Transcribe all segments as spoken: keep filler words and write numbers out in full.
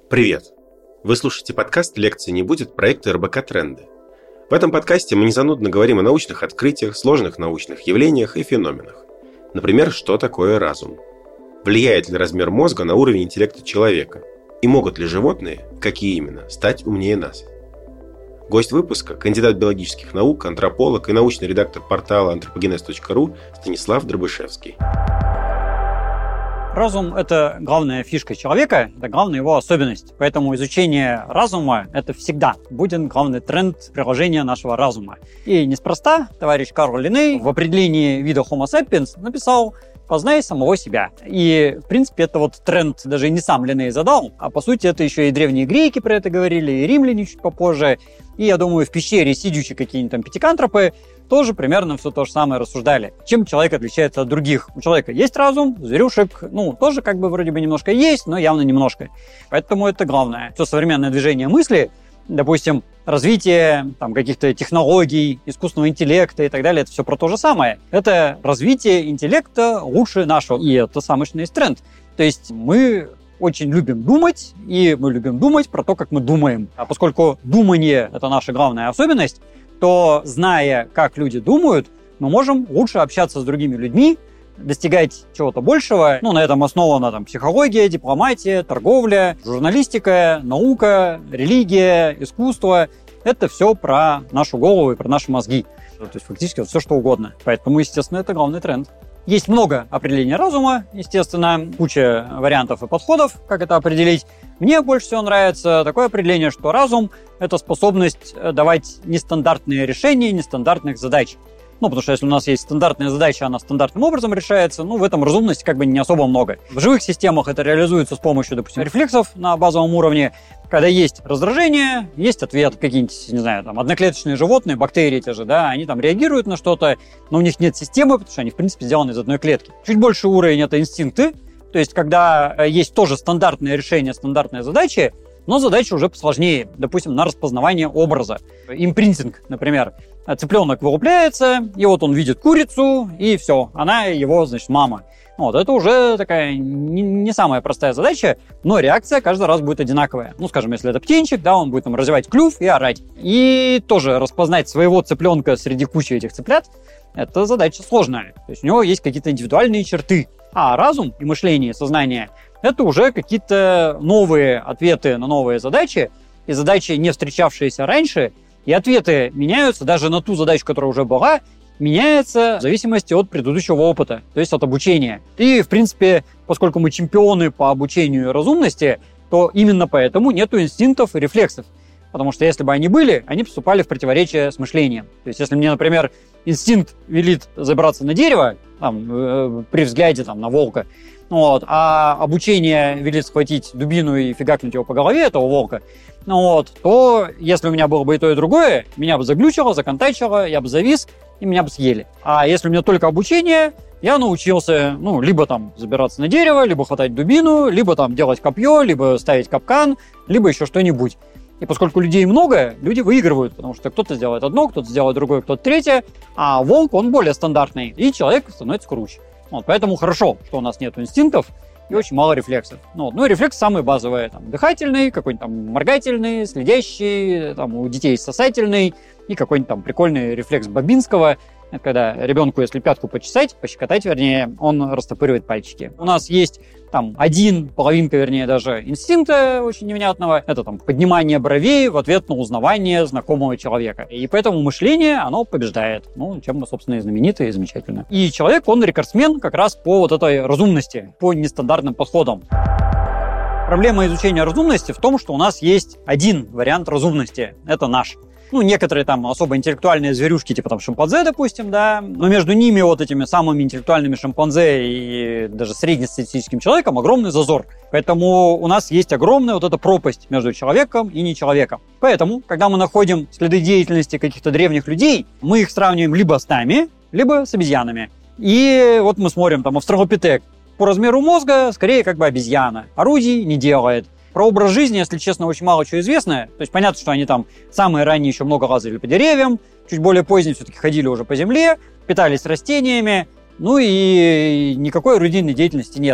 Привет! Вы слушаете подкаст «Лекции не будет» проекта эр бэ ка «Тренды». В этом подкасте мы незанудно говорим о научных открытиях, сложных научных явлениях и феноменах. Например, что такое разум? Влияет ли размер мозга на уровень интеллекта человека? И могут ли животные, какие именно, стать умнее нас? Гость выпуска – кандидат биологических наук, антрополог и научный редактор портала антропогенез точка ру Станислав Дробышевский. Разум – это главная фишка человека, это главная его особенность. Поэтому изучение разума – это всегда будет главный тренд приложения нашего разума. И неспроста товарищ Карл Линней в определении вида Homo sapiens написал «познай самого себя». И, в принципе, это вот тренд даже не сам Линней задал, а по сути это еще и древние греки про это говорили, и римляне чуть попозже. И, я думаю, в пещере сидячие какие-нибудь там пятикантропы тоже примерно все то же самое рассуждали. Чем человек отличается от других? У человека есть разум, у зверюшек, ну, тоже как бы вроде бы немножко есть, но явно немножко. Поэтому это главное. Все современное движение мысли, допустим, развитие там, каких-то технологий, искусственного интеллекта и так далее, это все про то же самое. Это развитие интеллекта лучше нашего. И это самый что есть тренд. То есть мы очень любим думать, и мы любим думать про то, как мы думаем. А поскольку думание – это наша главная особенность, то, зная, как люди думают, мы можем лучше общаться с другими людьми, достигать чего-то большего. Ну, на этом основана там психология, дипломатия, торговля, журналистика, наука, религия, искусство. Это все про нашу голову и про наши мозги. То есть фактически вот все что угодно. Поэтому, естественно, это главный тренд. Есть много определений разума, естественно, куча вариантов и подходов, как это определить. Мне больше всего нравится такое определение, что разум – это способность давать нестандартные решения нестандартных задач. Ну, потому что если у нас есть стандартная задача, она стандартным образом решается, ну, в этом разумности как бы не особо много. В живых системах это реализуется с помощью, допустим, рефлексов на базовом уровне. Когда есть раздражение, есть ответ. Какие-нибудь, не знаю, там, одноклеточные животные, бактерии те же, да, они там реагируют на что-то, но у них нет системы, потому что они, в принципе, сделаны из одной клетки. Чуть больше уровень – это инстинкты. То есть, когда есть тоже стандартное решение стандартной задачи, но задача уже посложнее, допустим, на распознавание образа. Импринтинг, например. Цыпленок вылупляется, и вот он видит курицу, и все, она его, значит, мама. Вот, это уже такая не, не самая простая задача, но реакция каждый раз будет одинаковая. Ну, скажем, если это птенчик, да, он будет там развивать клюв и орать. И тоже распознать своего цыпленка среди кучи этих цыплят – это задача сложная. То есть у него есть какие-то индивидуальные черты. А разум и мышление, сознание – это уже какие-то новые ответы на новые задачи, и задачи, не встречавшиеся раньше, и ответы меняются даже на ту задачу, которая уже была, меняется в зависимости от предыдущего опыта, то есть от обучения. И, в принципе, поскольку мы чемпионы по обучению разумности, то именно поэтому нету инстинктов и рефлексов. Потому что если бы они были, они вступали в противоречие с мышлением. То есть если мне, например, инстинкт велит забраться на дерево, там, э, при взгляде там, на волка, вот, а обучение велит схватить дубину и фигакнуть его по голове, этого волка, вот, то если у меня было бы и то, и другое, меня бы заглючило, законтачило, я бы завис, и меня бы съели. А если у меня только обучение, я научился, ну, либо там забираться на дерево, либо хватать дубину, либо там делать копье, либо ставить капкан, либо еще что-нибудь. И поскольку людей много, люди выигрывают, потому что кто-то сделает одно, кто-то сделает другое, кто-то третье, а волк, он более стандартный, и человек становится круче. Вот, поэтому хорошо, что у нас нет инстинктов и очень мало рефлексов. Ну, вот, ну и рефлексы самые базовые. Там, дыхательный, какой-нибудь там моргательный, следящий, там, у детей сосательный и какой-нибудь там прикольный рефлекс Бабинского. Это когда ребенку, если пятку почесать, пощекотать, вернее, он растопыривает пальчики. У нас есть там один, половинка, вернее, даже инстинкта очень невнятного. Это там поднимание бровей в ответ на узнавание знакомого человека. И поэтому мышление, оно побеждает. Ну, чем мы, собственно, и знамениты, и замечательно. И человек, он рекордсмен как раз по вот этой разумности, по нестандартным подходам. Проблема изучения разумности в том, что у нас есть один вариант разумности. Это наш. Ну, некоторые там особо интеллектуальные зверюшки, типа там шимпанзе, допустим, да, но между ними, вот этими самыми интеллектуальными шимпанзе и даже среднестатистическим человеком огромный зазор. Поэтому у нас есть огромная вот эта пропасть между человеком и нечеловеком. Поэтому, когда мы находим следы деятельности каких-то древних людей, мы их сравниваем либо с нами, либо с обезьянами. И вот мы смотрим, там, австралопитек по размеру мозга скорее как бы обезьяна, орудий не делает. Про образ жизни, если честно, очень мало чего известно. То есть понятно, что они там самые ранние еще много лазали по деревьям, чуть более поздние все-таки ходили уже по земле, питались растениями, ну и никакой орудийной деятельности нет.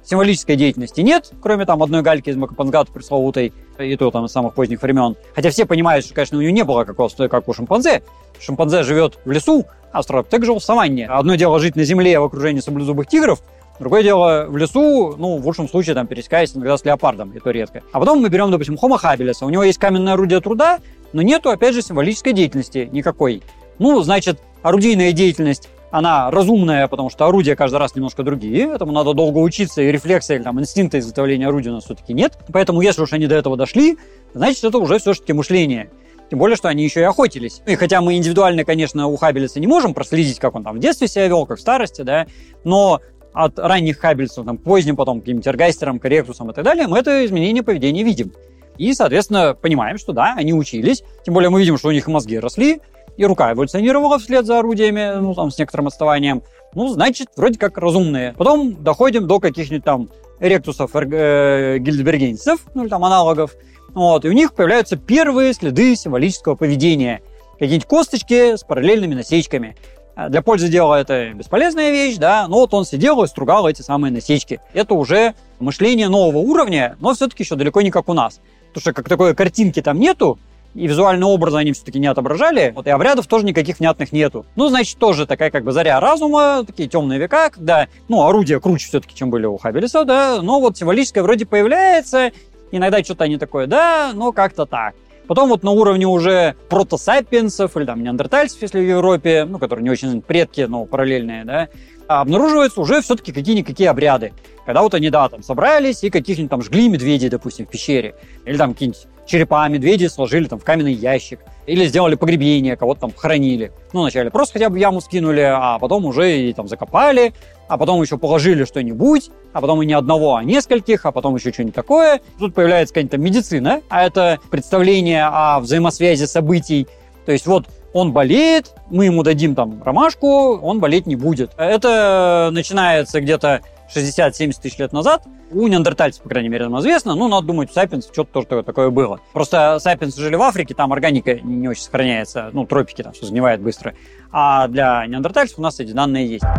Символической деятельности нет, кроме там одной гальки из Макапангату пресловутой, и то там из самых поздних времен. Хотя все понимают, что, конечно, у нее не было какого-то, как у шимпанзе. Шимпанзе живет в лесу, а австралопитек жил в саванне. Одно дело жить на земле в окружении саблезубых тигров, другое дело в лесу, ну, в лучшем случае, там, пересекаясь иногда с леопардом, и то редко. А потом мы берем, допустим, Homo habilis. У него есть каменное орудие труда, но нету, опять же, символической деятельности никакой. Ну, значит, орудийная деятельность, она разумная, потому что орудия каждый раз немножко другие, этому надо долго учиться, и рефлекса или там, инстинкта изготовления орудия у нас все-таки нет. Поэтому, если уж они до этого дошли, значит, это уже все-таки мышление. Тем более, что они еще и охотились. И хотя мы индивидуально, конечно, у хаббелиса не можем проследить, как он там в детстве себя вел, как в старости, да, но от ранних хаббелисов, там, к поздним, потом, к каким-то эргайстерам, к эректусам и так далее, мы это изменение поведения видим. И, соответственно, понимаем, что да, они учились. Тем более мы видим, что у них мозги росли, и рука эволюционировала вслед за орудиями, ну, там, с некоторым отставанием. Ну, значит, вроде как разумные. Потом доходим до каких-нибудь там эректусов, э, гильдбергенсов, ну, или там аналогов. Вот, и у них появляются первые следы символического поведения. Какие-нибудь косточки с параллельными насечками. Для пользы дела это бесполезная вещь, да, но вот он сидел и стругал эти самые насечки. Это уже мышление нового уровня, но все-таки еще далеко не как у нас. Потому что как такой картинки там нету, и визуальные образы они все-таки не отображали, вот, и обрядов тоже никаких внятных нету. Ну, значит, тоже такая как бы заря разума, такие темные века, когда, ну, орудия круче все-таки, чем были у хаббелисов, да, но вот символическое вроде появляется, иногда что-то они такое, да, но как-то так. Потом вот на уровне уже протосапиенсов или там неандертальцев, если в Европе, ну, которые не очень предки, но параллельные, да, обнаруживаются уже все-таки какие-никакие обряды. Когда вот они, да, там собрались и каких-нибудь там жгли медведей, допустим, в пещере. Или там какие-нибудь черепа медведей сложили там в каменный ящик. Или сделали погребение, кого-то там хоронили. Ну, вначале просто хотя бы в яму скинули, а потом уже и там закопали, а потом еще положили что-нибудь, а потом и не одного, а нескольких, а потом еще что-нибудь такое. Тут появляется какая-то медицина, а это представление о взаимосвязи событий. То есть вот он болеет, мы ему дадим там ромашку, он болеть не будет. Это начинается где-то шестьдесят-семьдесят тысяч лет назад. У неандертальцев, по крайней мере, нам известно. Ну, надо думать, у сапиенсов что-то тоже такое было. Просто сапиенсы жили в Африке, там органика не очень сохраняется. Ну, тропики, там все сгнивает быстро. А для неандертальцев у нас эти данные есть.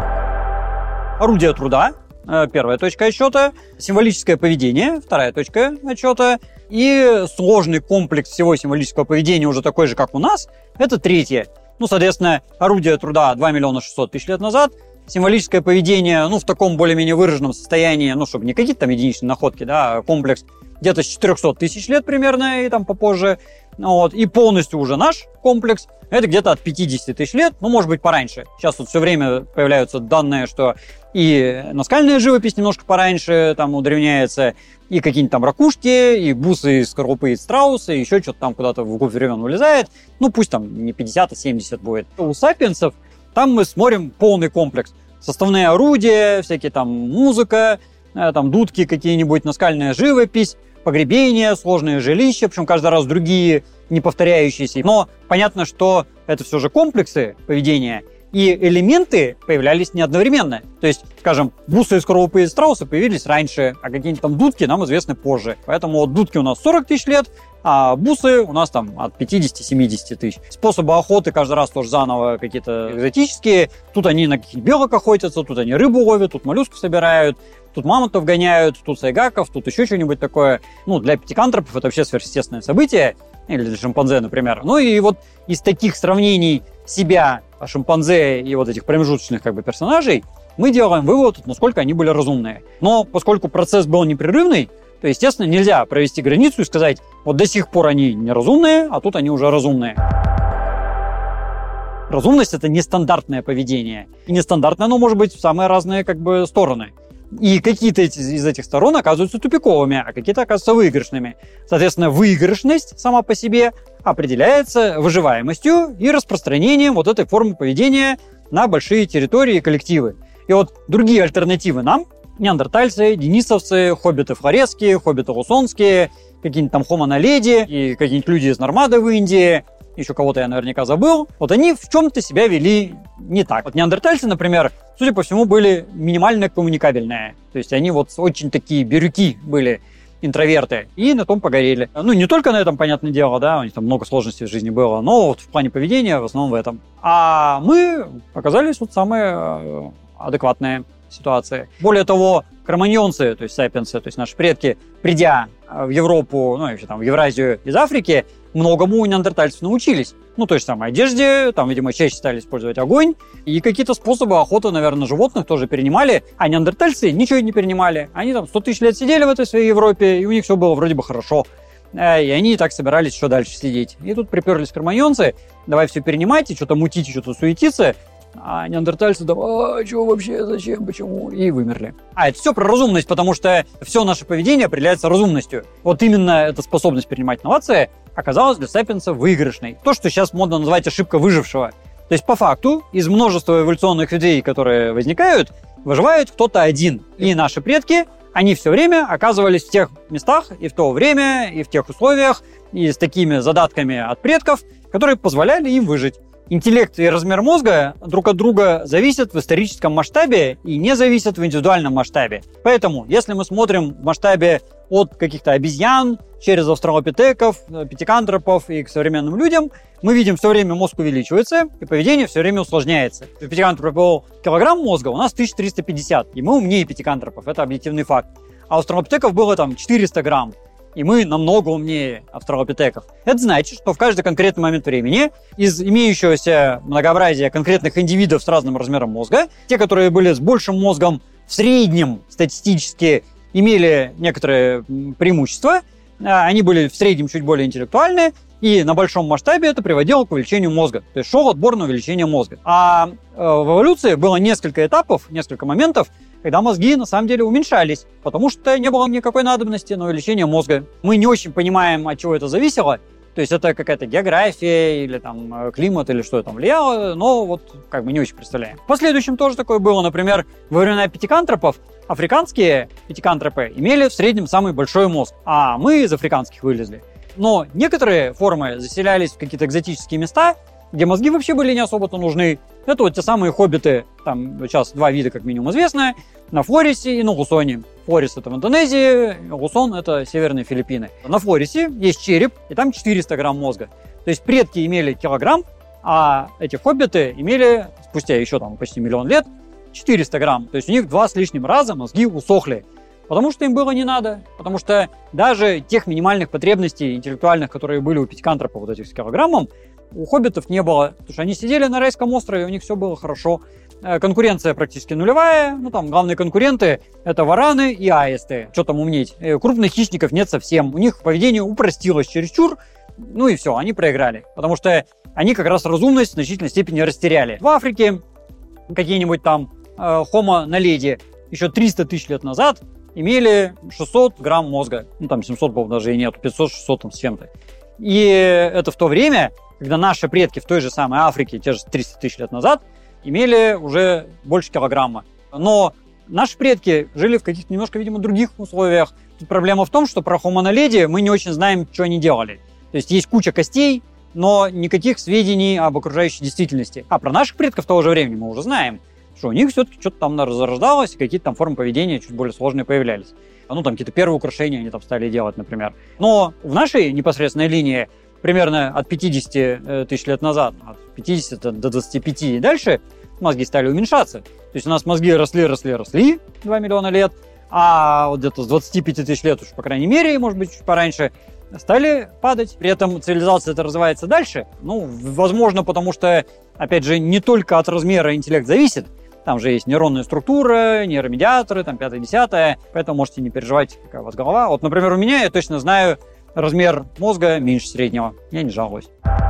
Орудие труда. Первая точка отсчета. Символическое поведение. Вторая точка отсчета. И сложный комплекс всего символического поведения, уже такой же, как у нас, это третье. Ну, соответственно, орудие труда два миллиона шестьсот тысяч лет назад. Символическое поведение, ну, в таком более-менее выраженном состоянии, ну, чтобы не какие-то там единичные находки, да, а комплекс где-то с четырехсот тысяч лет примерно и там попозже. Вот. И полностью уже наш комплекс, это где-то от пятидесяти тысяч лет, ну, может быть, пораньше. Сейчас вот все время появляются данные, что и наскальная живопись немножко пораньше там удревняется, и какие-нибудь там ракушки, и бусы из скорлупы из страуса, и еще что-то там куда-то в глубь времен вылезает. Ну, пусть там не пятьдесят, а семьдесят будет. У сапиенсов там мы смотрим полный комплекс. Составные орудия, всякие там музыка, там дудки какие-нибудь, наскальная живопись, погребения, сложные жилища, причем каждый раз другие, не повторяющиеся. Но понятно, что это все же комплексы поведения, и элементы появлялись не одновременно. То есть, скажем, бусы из скорлупы из страуса появились раньше, а какие-нибудь там дудки нам известны позже. Поэтому вот дудки у нас сорок тысяч лет, а бусы у нас там от пятидесяти-семидесяти тысяч. Способы охоты каждый раз тоже заново какие-то экзотические. Тут они на каких-нибудь белок охотятся, тут они рыбу ловят, тут моллюсков собирают, тут мамонтов гоняют, тут сайгаков, тут еще что-нибудь такое. Ну, для пятикантропов это вообще сверхъестественное событие. Или для шимпанзе, например. Ну и вот из таких сравнений себя, шимпанзе и вот этих промежуточных как бы персонажей мы делаем вывод, насколько они были разумные. Но поскольку процесс был непрерывный, то, естественно, нельзя провести границу и сказать, вот до сих пор они неразумные, а тут они уже разумные. Разумность – это нестандартное поведение. И нестандартное оно может быть в самые разные как бы стороны. И какие-то из этих сторон оказываются тупиковыми, а какие-то оказываются выигрышными. Соответственно, выигрышность сама по себе определяется выживаемостью и распространением вот этой формы поведения на большие территории и коллективы. И вот другие альтернативы нам – неандертальцы, денисовцы, хоббиты флоресские, хоббиты лусонские, какие-нибудь там хомо-наледи и какие-нибудь люди из Нормады в Индии, еще кого-то я наверняка забыл, вот они в чем-то себя вели не так. Вот неандертальцы, например, судя по всему, были минимально коммуникабельные. То есть они вот очень такие бирюки были, интроверты, и на том погорели. Ну, не только на этом, понятное дело, да, у них там много сложностей в жизни было, но вот в плане поведения в основном в этом. А мы оказались вот самые адекватные. ситуации. Более того, кроманьонцы, то есть сапиенсы, то есть наши предки, придя в Европу, ну, еще там в Евразию из Африки, многому у неандертальцев научились. Ну, то есть там одежде, там, видимо, чаще стали использовать огонь, и какие-то способы охоты, наверное, животных тоже перенимали, а неандертальцы ничего не перенимали. Они там сто тысяч лет сидели в этой своей Европе, и у них все было вроде бы хорошо. И они и так собирались еще дальше сидеть. И тут приперлись кроманьонцы, давай все перенимать, и что-то мутить, и что-то суетиться. А неандертальцы, давай, что вообще, зачем, почему? И вымерли. А это все про разумность, потому что все наше поведение определяется разумностью. Вот именно эта способность принимать новации оказалась для сапиенса выигрышной. То, что сейчас модно называть ошибка выжившего. То есть, по факту, из множества эволюционных идей, которые возникают, выживает кто-то один. И наши предки, они все время оказывались в тех местах и в то время, и в тех условиях, и с такими задатками от предков, которые позволяли им выжить. Интеллект и размер мозга друг от друга зависят в историческом масштабе и не зависят в индивидуальном масштабе. Поэтому, если мы смотрим в масштабе от каких-то обезьян, через австралопитеков, пятикантропов и к современным людям, мы видим, все время мозг увеличивается, и поведение все время усложняется. У пятикантропа был килограмм мозга, у нас тысяча триста пятьдесят, и мы умнее пятикантропов, это объективный факт. А у австралопитеков было там четыреста грамм. И мы намного умнее австралопитеков. Это значит, что в каждый конкретный момент времени из имеющегося многообразия конкретных индивидов с разным размером мозга, те, которые были с большим мозгом, в среднем статистически имели некоторые преимущества, они были в среднем чуть более интеллектуальные, и на большом масштабе это приводило к увеличению мозга. То есть шел отбор на увеличение мозга. А в эволюции было несколько этапов, несколько моментов, когда мозги на самом деле уменьшались, потому что не было никакой надобности на увеличение мозга. Мы не очень понимаем, от чего это зависело. То есть это какая-то география или там климат или что там влияло, но вот как бы не очень представляем. В последующем тоже такое было. Например, во времена пятикантропов африканские пятикантропы имели в среднем самый большой мозг, а мы из африканских вылезли. Но некоторые формы заселялись в какие-то экзотические места, где мозги вообще были не особо-то нужны. Это вот те самые хоббиты, там сейчас два вида как минимум известны, на Флорисе и на Лусоне. Флорис это в Индонезии, Лусон это северные Филиппины. На Флорисе есть череп, и там четыреста грамм мозга. То есть предки имели килограмм, а эти хоббиты имели спустя еще там почти миллион лет четыреста грамм. То есть у них два с лишним раза мозги усохли. Потому что им было не надо. Потому что даже тех минимальных потребностей интеллектуальных, которые были у пятикантропа, вот этих с килограммом, у хоббитов не было. Потому что они сидели на райском острове, у них все было хорошо. Конкуренция практически нулевая. Ну, там главные конкуренты – это вараны и аисты. Что там умнеть? Крупных хищников нет совсем. У них поведение упростилось чересчур. Ну и все, они проиграли. Потому что они как раз разумность в значительной степени растеряли. В Африке какие-нибудь там Homo naledi еще триста тысяч лет назад имели шестьсот грамм мозга. Ну, там семьсот, по-моему, даже и нету, пятьсот-шестьсот там с чем-то. И это в то время, когда наши предки в той же самой Африке, те же триста тысяч лет назад, имели уже больше килограмма. Но наши предки жили в каких-то немножко, видимо, других условиях. Тут проблема в том, что про Homo naledi мы не очень знаем, что они делали. То есть есть куча костей, но никаких сведений об окружающей действительности. А про наших предков того же времени мы уже знаем, что у них все-таки что-то там зарождалось, и какие-то там формы поведения чуть более сложные появлялись. Ну, там какие-то первые украшения они там стали делать, например. Но в нашей непосредственной линии примерно от пятидесяти тысяч лет назад, от пятидесяти до двадцати пяти и дальше, мозги стали уменьшаться. То есть у нас мозги росли, росли, росли два миллиона лет, а вот где-то с двадцати пяти тысяч лет уж, по крайней мере, может быть, чуть пораньше, стали падать. При этом цивилизация это развивается дальше. Ну, возможно, потому что, опять же, не только от размера интеллект зависит. Там же есть нейронная структура, нейромедиаторы, там пятое-десятое. Поэтому можете не переживать, какая у вас голова. Вот, например, у меня, я точно знаю, размер мозга меньше среднего. Я не жалуюсь.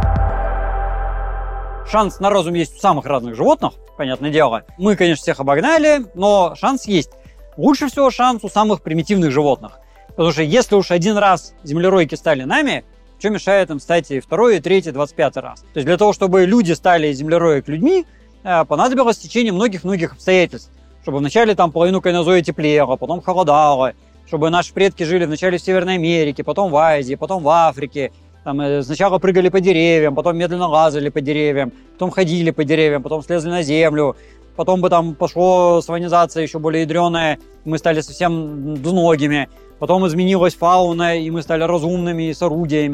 Шанс на разум есть у самых разных животных, понятное дело. Мы, конечно, всех обогнали, но шанс есть. Лучше всего шанс у самых примитивных животных. Потому что если уж один раз землеройки стали нами, что мешает им стать и второй, и третий, и двадцать пятый раз? То есть для того, чтобы люди стали землероек людьми, понадобилось течение многих-многих обстоятельств. Чтобы вначале там половину кайнозоя теплело, потом холодало, чтобы наши предки жили вначале в Северной Америке, потом в Азии, потом в Африке. Там сначала прыгали по деревьям, потом медленно лазали по деревьям, потом ходили по деревьям, потом слезли на землю. Потом бы там пошло сванизация еще более ядреная, мы стали совсем двуногими. Потом изменилась фауна, и мы стали разумными и с орудиями.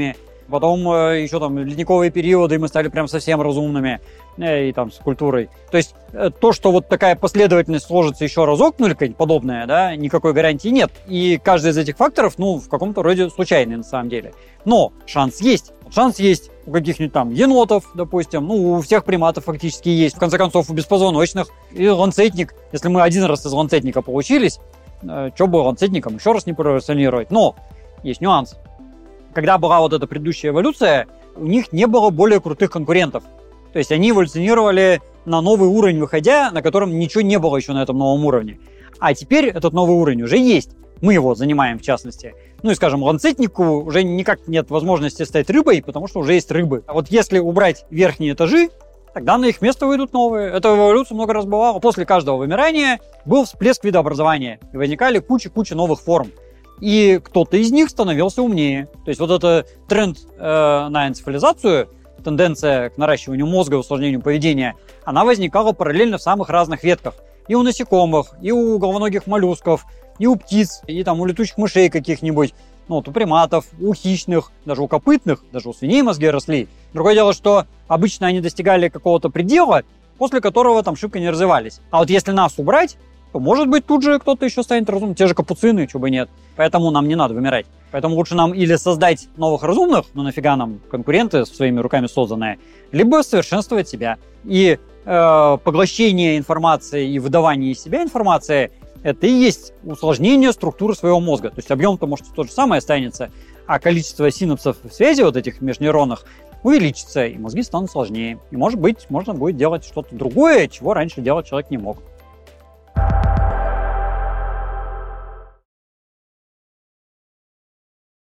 Потом э, еще там ледниковые периоды, и мы стали прям совсем разумными, э, и там с культурой. То есть э, то, что вот такая последовательность сложится еще разок, ну или какая-нибудь подобная, да, никакой гарантии нет. И каждый из этих факторов, ну, в каком-то роде случайный на самом деле. Но шанс есть. Шанс есть у каких-нибудь там енотов, допустим, ну, у всех приматов фактически есть. В конце концов, у беспозвоночных. И ланцетник. Если мы один раз из ланцетника получились, э, что бы ланцетником еще раз не проэволюционировать. Но есть нюанс. Когда была вот эта предыдущая эволюция, у них не было более крутых конкурентов. То есть они эволюционировали на новый уровень выходя, на котором ничего не было еще на этом новом уровне. А теперь этот новый уровень уже есть. Мы его занимаем в частности. Ну и, скажем, ланцетнику уже никак нет возможности стать рыбой, потому что уже есть рыбы. А вот если убрать верхние этажи, тогда на их место выйдут новые. Эта эволюция много раз бывала. После каждого вымирания был всплеск видообразования. И возникали куча-куча новых форм. И кто-то из них становился умнее. То есть вот этот тренд э, на энцефализацию, тенденция к наращиванию мозга, усложнению поведения, она возникала параллельно в самых разных ветках. И у насекомых, и у головоногих моллюсков, и у птиц, и там у летучих мышей каких-нибудь, ну вот у приматов, у хищных, даже у копытных, даже у свиней мозги росли. Другое дело, что обычно они достигали какого-то предела, после которого там шибко не развивались. А вот если нас убрать, то, может быть, тут же кто-то еще станет разумным. Те же капуцины, чего бы нет. Поэтому нам не надо вымирать. Поэтому лучше нам или создать новых разумных, ну нафига нам конкуренты своими руками созданные, либо совершенствовать себя. И э, поглощение информации и выдавание из себя информации – это и есть усложнение структуры своего мозга. То есть объем-то, может, то же самое останется, а количество синапсов в связи вот этих межнейронных увеличится, и мозги станут сложнее. И, может быть, можно будет делать что-то другое, чего раньше делать человек не мог.